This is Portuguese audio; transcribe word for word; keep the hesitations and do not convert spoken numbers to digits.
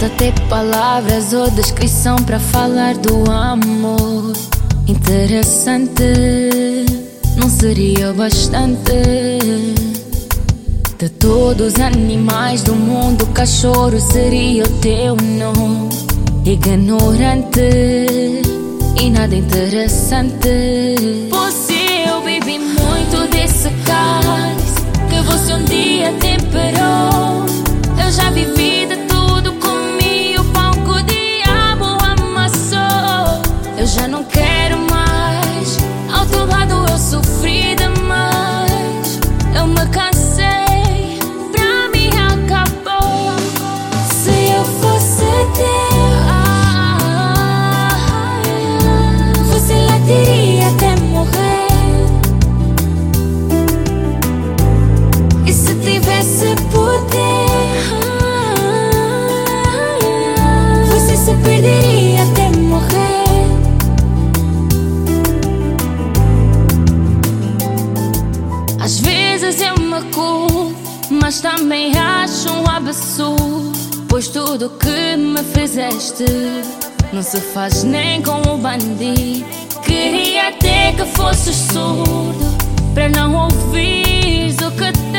falta ter palavras ou descrição para falar do amor. Interessante, não seria bastante? De todos os animais do mundo, o cachorro seria o teu nome. Ignorante e nada interessante. Você, eu bebi muito desse cálice que você um dia temperou. Eu já vivi de tudo, comi o pão que o diabo amassou. Eu já não quero mais, ao teu lado eu sofri demais. Eu me cansei, pra mim acabou. Se eu fosse teu, você latiria até morrer. E se tivesse poder, você se perderia até morrer. Às vezes eu me culpo, mas também acho um absurdo, pois tudo que me fizeste não se faz nem com o bandido. Queria até que fosses surdo, para não ouvires o que